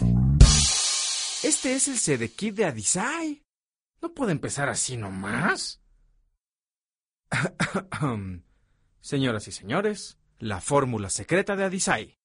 Este es el CD-Kit de Adisai. No puede empezar así nomás. Señoras y señores, la fórmula secreta de Adisai.